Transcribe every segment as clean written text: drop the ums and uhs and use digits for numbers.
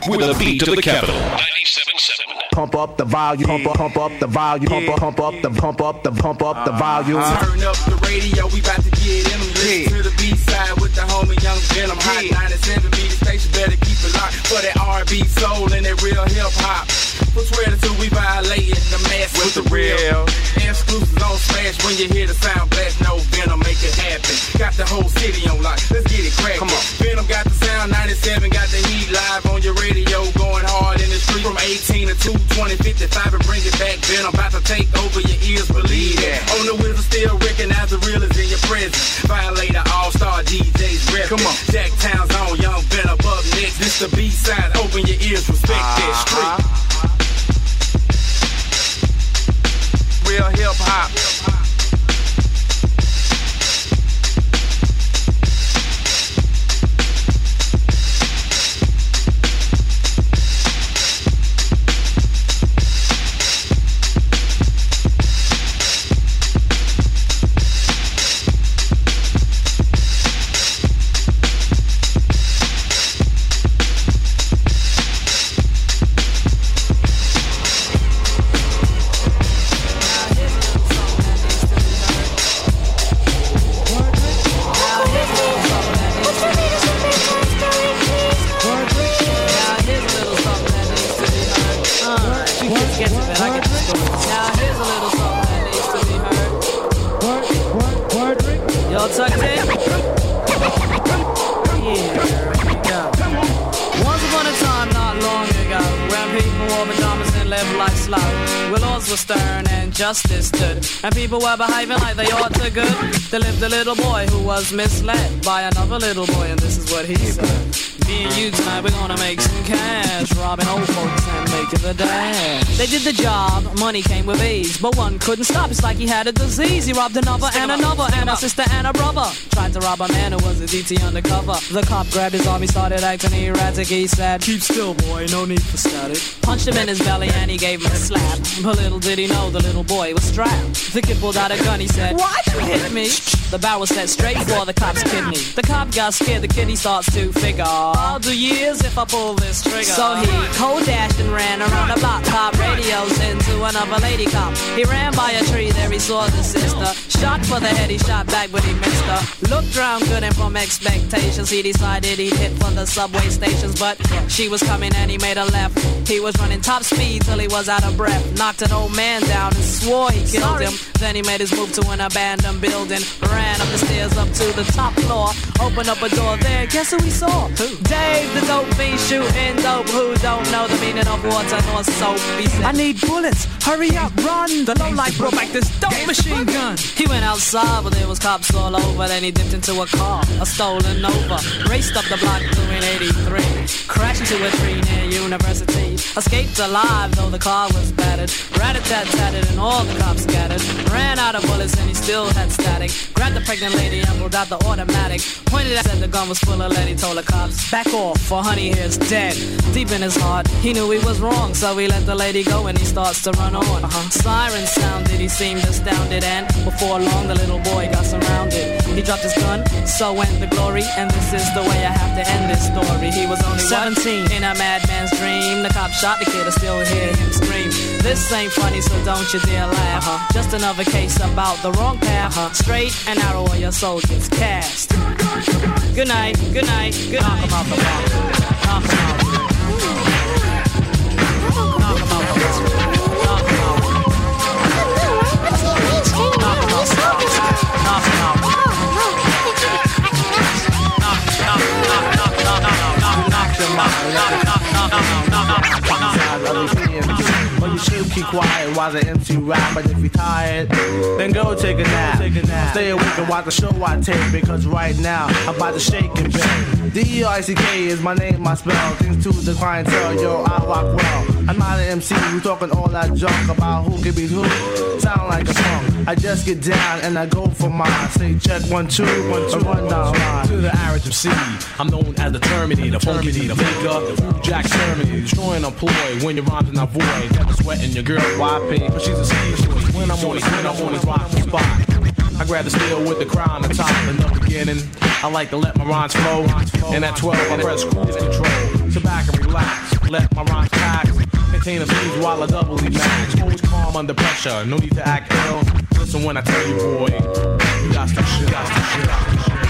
with a beat to the capital. 97.7. Pump up the volume, pump up the volume, pump up the volume. Turn up the radio, we about to get in them. Listen to the B-side with the homie Young Venom. Hot 97 be the station, better keep it locked for that R&B soul and that real hip hop. What's ready till we violating the mass with the real exclusives on Smash. When you hear the sound blast, no Venom, make it happen. Got the whole city on lock, let's get it crackin'. Come on. Venom got the sound, 97 got the heat live on your radio, going hard in the street from 18 to 220, 55 and bring it back. Venom about to take over your ears, believe that. On the wheels still recognize the real is in your presence. Violator, all-star DJs rep. Come on. Jack Town's on, Young Venom up next. This the B-side, open your ears, respect that street. Real hip hop. Justice stood, and people were behaving like they ought to good. There lived a little boy who was misled by another little boy, and this is what he said. Me and you tonight, we're gonna make some cash, robbing old folks and making the dash. They did the job, money came with ease, but one couldn't stop, it's like he had a disease. He robbed another and another, and a sister and a brother. Tried to rob a man who was a DT undercover. The cop grabbed his arm, he started acting erratic. He said, "Keep still, boy, no need for static." Punched him in his belly and he gave him a slap. But little did he know the little boy was strapped. The kid pulled out a gun, he said, "Why'd you hit me?" The barrel set straight for the cop's kidney. The cop got scared, the kid he starts to figure, I'll do years if I pull this trigger. So he cold dashed and ran around the block, pop radios into another lady cop. He ran by a tree, there he saw the sister. Shot for the head, he shot back, but he missed her. Looked round good and from expectations, he decided he'd hit for the subway stations. But she was coming and he made a left. He was running top speed till he was out of breath. Knocked an old man down and swore he killed him. Then he made his move to an abandoned building. Ran up the stairs up to the top floor. Opened up a door there, guess who he saw? Who? Dave the dope fiend shooting dope. Who don't know the meaning of water nor soap? He said, "I need bullets, hurry up, run." The lowlife brought back this dope machine gun. He went outside, but there was cops all over. Then he dipped into a car, a stolen Nova. Raced up the block doing 83. Crashed into a tree near University. Escaped alive, though the car was battered. Rat-a-tat-tatted and all the cops scattered. Ran out of bullets and he still had static. Grabbed the pregnant lady and pulled out the automatic. Pointed at, said the gun was full of lead. He told the cops, "Back off, for honey here's dead." Deep in his heart, he knew he was wrong, so he let the lady go and he starts to run on. Sirens sounded, he seemed astounded, and before long the little boy got surrounded. He dropped his gun, so went the glory, and this is the way I have to end this story. He was only 17 in a madman's dream. The cop shot the kid, I still hear him scream. This ain't funny, so don't you dare laugh. Just another case about the wrong path. Straight and narrow or your soul gets cast. Good night, good night, good night. Knock him out the block. Knock him out. Knock him out the block. Knock him out. Knock him out. Knock him out. But you should keep quiet while the MC rap. And if you're tired, then go take a nap. Stay awake and watch the show I take, because right now I'm about to shake and bake. D-E-I-C-K is my name, my spell. Things to the clientele, yo, I rock well. I'm not an MC who's talking all that junk about who can be who. Sound like a song. I just get down and I go for mine. Say check 1, 2, 1, 2, run down line. To the average MC, I'm known as the Terminator, funky, the faker, the Jack Sherman, destroying employee when your rhymes are not void. Never sweating your girl, YP, but she's a serious when I'm on his rock spot. I grab the steel with the crown on top. In the beginning, I like to let my rhymes flow. And at 12, I press cruise control. So back and relax. let my rhymes pack. Contain a speed while I doubly max. Always calm under pressure, no need to act ill. Listen when I tell you, boy, you got to shit, got to shit, got to shit.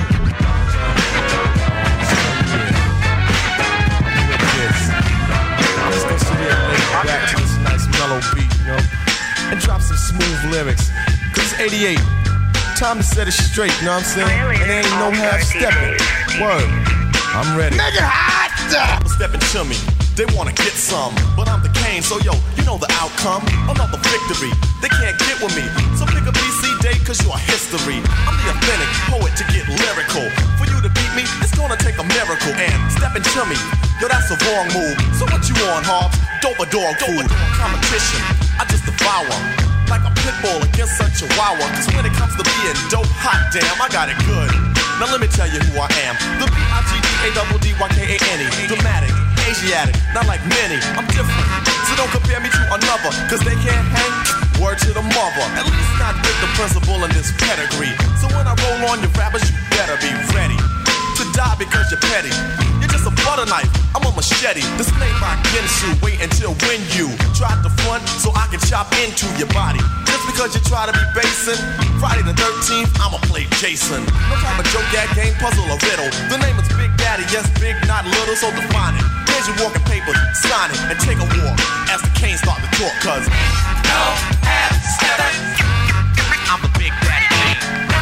I'm just gonna sit here and lay back to this nice mellow beat, you know, and drop some smooth lyrics. Cause it's 88, time to set it straight, you know what I'm saying? And there ain't no half stepping. Word, I'm ready. Make it hot! Stepping to me, they wanna get some, but I'm the Kane, so yo, you know the outcome. Another victory, they can't get with me. So pick a BC date, cause you're history. I'm the authentic poet to get lyrical. For you to beat me, it's gonna take a miracle. And stepping to me, yo, that's a wrong move. So what you on, Hobbs? Dope a dog food. Competition, I just devour. Like a pit bull against a chihuahua. Cause when it comes to being dope, hot damn, I got it good. Now let me tell you who I am. The B-I-G-D-A-D-D-Y-K-A-N-E. Dramatic, Asiatic, not like many. I'm different, so don't compare me to another. Cause they can't hang, word to the mother. At least not with the principal in this pedigree. So when I roll on your rappers, you better be ready to die because you're petty. You're just a butter knife, I'm a machete. This ain't my Ginsu, wait until when you try to front so I can chop into your body. Just because you try to be basing, Friday the 13th, I'ma play Jason. No type of joke, gag, game, puzzle, or riddle. The name is Big Daddy, yes, big, not little, so define it. Here's your walking paper, sign it, and take a walk as the Canes start to talk, cause no half stepping. I'm the Big Daddy Kane.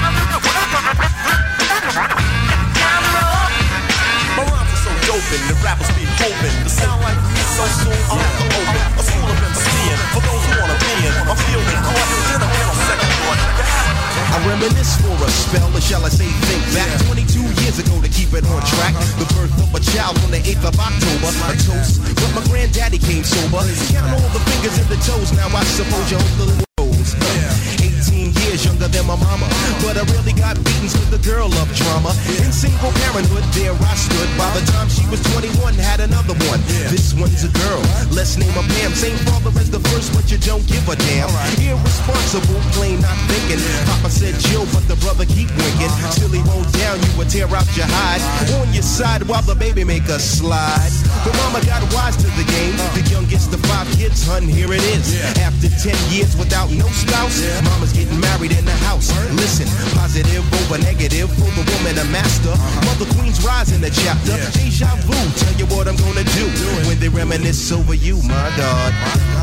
My rhymes are so doping, the rappers be hoping to sound like me so soon. I'll have to open a school of MCing for those who wanna be in. I'm fielding court, then I'm on second thought. I reminisce for a spell, or shall I say think back 22 years ago to keep it on track. The birth of a child on the 8th of October. A toast, but my granddaddy came sober. Count all the fingers and the toes, now I suppose you hope the little rose. 18 years younger than my mama, but I really got beaten with the girl of drama. In single parenthood, there I stood. By the time she was 21, had another one. This one's a girl, let's name her Pam. Same father as the first, but you don't give a damn. Irresponsible, plain not thinking. Papa said chill, but the brother keep winking. Till he rolled down, you would tear out your hide. On your side while the baby make a slide. But mama got wise to the game. The youngest of 5 kids, hun, here it is. After 10 years without no spouse, mama's getting married in the house. Listen, positive over negative for the woman a master. Mother Queen's rise in the chapter. Deja vu, tell you what I'm gonna do when they reminisce over you, my God.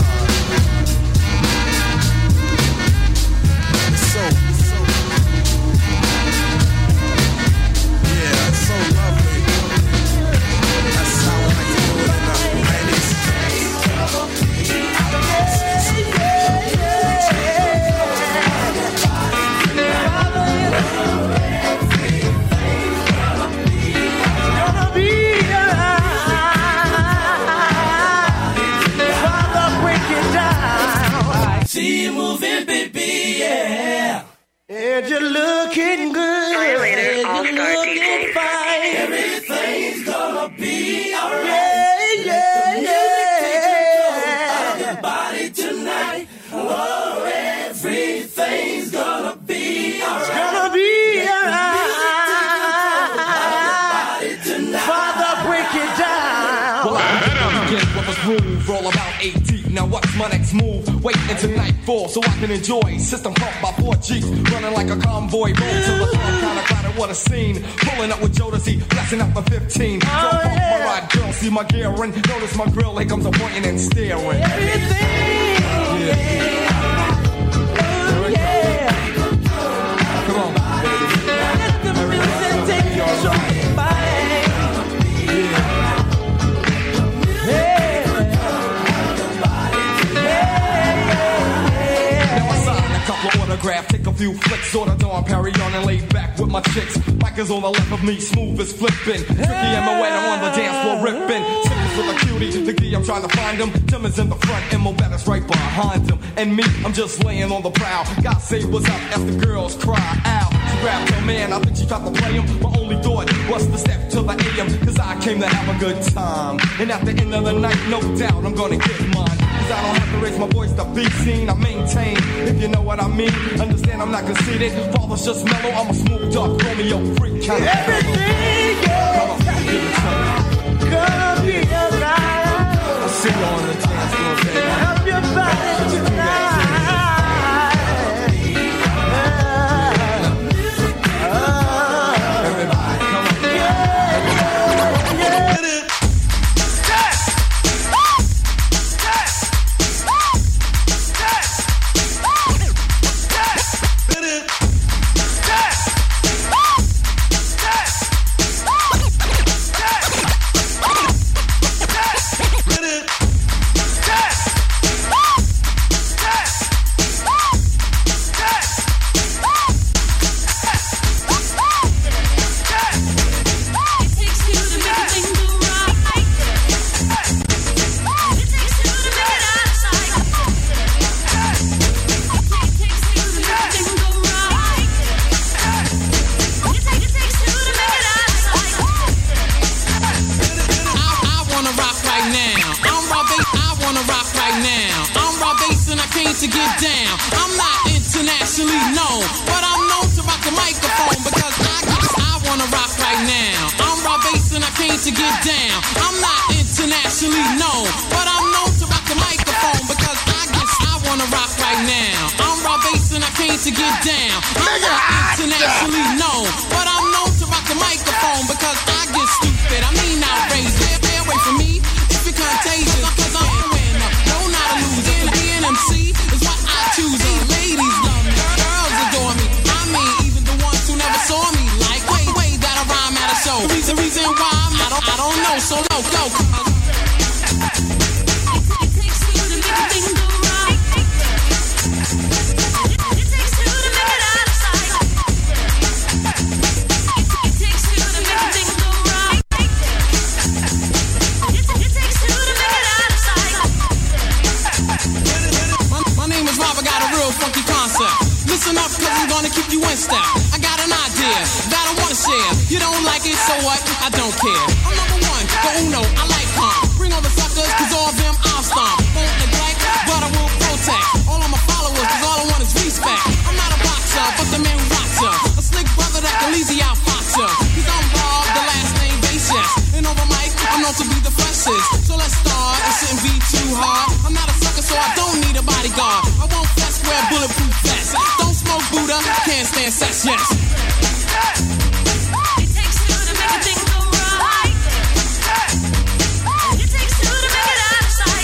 It's so yeah, it's so lovely. That's how I like to do it in the 90s. See you moving, baby, yeah. And you're looking good. Violator, all-star DJ. Fine. Everything's gonna be alright. Yeah, Your body tonight. Oh, everything's gonna be alright. Gonna be alright. Father, break it down. Well, I begin with a groove, roll about 8 deep. Now what's my next move? Wait until nightfall so I can enjoy. System pumped by 4 Jeeps, running like a convoy. Roll to the front, kinda crowded, what a scene. Pulling up with Jodeci, blasting up the 15. Don't pump my ride, girl, see my gear and notice my grill. Here comes a pointing and staring. Everything. Yeah. Come on, baby. Let the music take control. Autograph, take a few flicks, order Dawn, Perry on and lay back with my chicks. Micah's on the left of me, smooth as flipping. Tricky and Moetta on the dance floor ripping. Sickness with a cutie, the key I'm trying to find him. Tim is in the front and Moetta's right behind him. And me, I'm just laying on the prowl. God say what's up as the girls cry out. She grabbed her man, I think she tried to play him. My only thought was to step to the AM, cause I came to have a good time. And at the end of the night, no doubt I'm gonna get mine. Cause I don't have to raise my voice to be seen. I maintain, if you know what I mean. Understand I'm not conceited. Father's just mellow. I'm a smooth dark Romeo freak kind of everything, yeah. Come on, give it to me. Gonna be alright. bass and I came to get down. I'm not internationally known, but I'm known to rock the microphone because I wanna rock right now. I'm Rob Bass and I came to get down. I'm not internationally known, but I'm known to rock the microphone because I wanna rock right now. I'm Rob Bass and I came to get down. I'm not internationally known, but I'm known to rock the microphone because I get stupid. I mean outrageous. Stay away from me if you're contagious, cause I'm a winner. No, not a loser. Being MC is what I choose. And ladies love me, girls adore me. I mean, even the ones who never saw me like way that I rhyme at a show. The reason why I don't know. So go. It takes two to make a thing go right. It takes two to make it out of sight. It takes two to make a thing go right. It takes two to make it out of sight. My name is Rob, I got a real funky concept. Listen up, cause I'm gonna keep you in step. I got an idea that I wanna share. You don't like it, so what? I don't care. I'm number one, the uno, I like calm. Bring all the suckers, cause all of them I'll stomp. Won't neglect, but I will protect all of my followers, cause all I want is respect. I'm not a boxer, but the man who rocks ya. A slick brother that can easy outfox ya. Cause I'm Rob, the last name base, yes. And over mic, I'm known to be the freshest. So let's start, it shouldn't be too hard. I'm not a sucker, so I don't need a bodyguard. I won't fess, wear bulletproof vests. Don't smoke Buddha, can't stand sex, yes. It takes two to make a thing go right. It takes two to make it out of sight.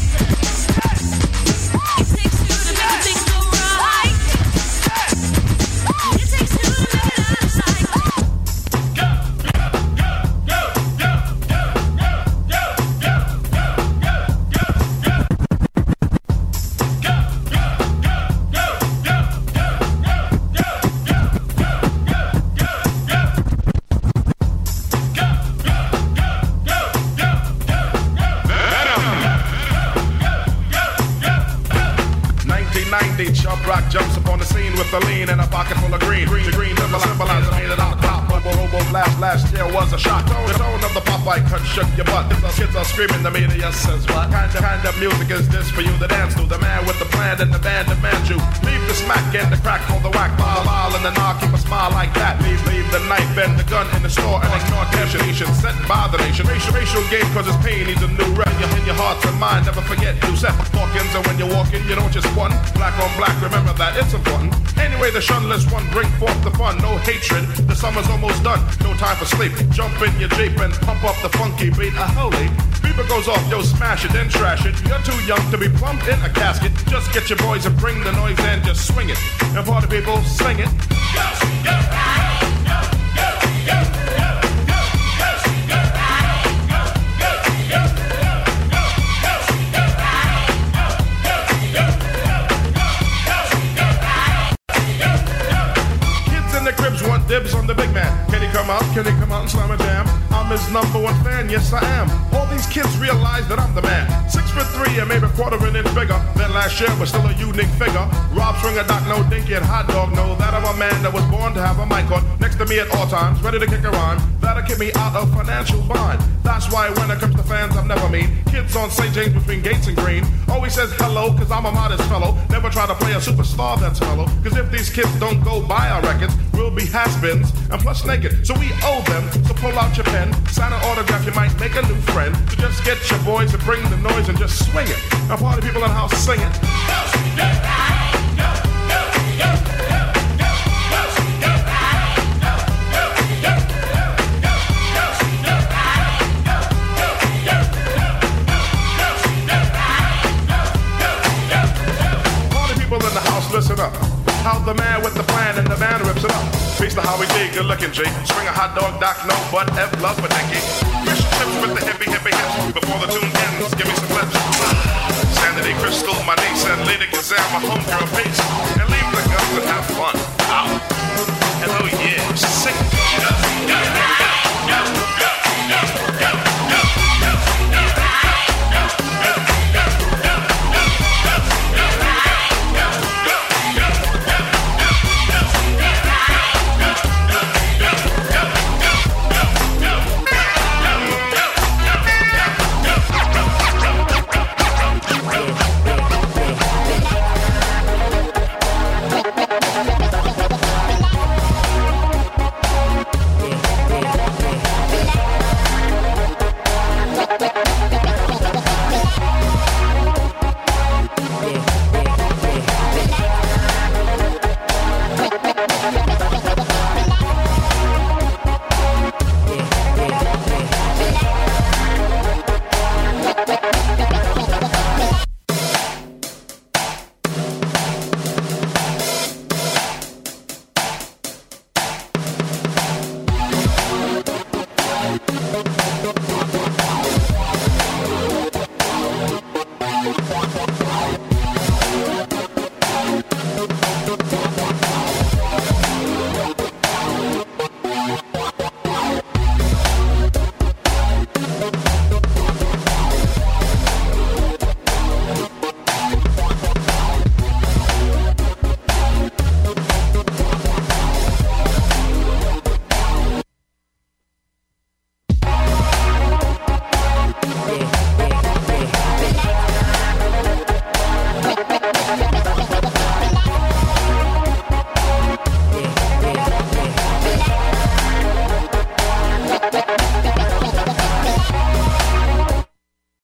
It takes two to make a thing go right. It takes two to make it out of sight. Chub Rock jumps upon the scene with a lean and a pocket full of green. Green symbolize made it out the top. Robo blast last year was a shock. The tone of the Popeye cut shook your butt. Kids are screaming, the media says what? Kind of music is this for you to dance to? The man with the plan and the band demands you. Leave the smack and the crack for the whack. Ball and the knock, keep a smile like that. Leave the knife and the gun in the store and ignore temptation set by the nation. Racial game cause it's pain needs a new rep. In your heart and mind, never forget you set walk-ins, and when you're walking, you don't just one. Black on black, remember that, it's important. Anyway, the shunless one bring forth the fun. No hatred, the summer's almost done. No time for sleep. Jump in your Jeep and pump up the funky beat. Holy beeper goes off, yo, smash it, then trash it. You're too young to be plumped in a casket. Just get your boys and bring the noise and just swing it. And party people, sing it. Want dibs on the big man. Can he come out? Can he come out and slam a jam? I'm his number one fan, yes I am. All these kids realize that I'm the man. 6'3" and maybe a quarter an inch bigger than last year, but still a unique figure. Rob Stringer, Doc, no Dinky, and Hot Dog know that I'm a man that was born to have a mic on next to me at all times, ready to kick a rhyme. That'll keep me out of financial bind. That's why when it comes to fans, I've never meet kids on St. James between Gates and Green. Always says hello, cause I'm a modest fellow. Never try to play a superstar that's mellow. Cause if these kids don't go buy our records, we'll be has-beens and plus naked. So we owe them, so pull out your pen, sign an autograph, you might make a new friend. So just get your boys to bring the noise and just swing it. Now party people in the house, sing it. Party people in the house, listen up. How the man with the plan and the band rips it up. Peace to how we dig, good looking G. Swing a hot dog, Doc, no butt, F love for Nicky. Fish chips with the hippie hips. Before the tune ends, give me some lips. Sanity Crystal, my niece, and Lady Gazelle, my homegirl, peace. And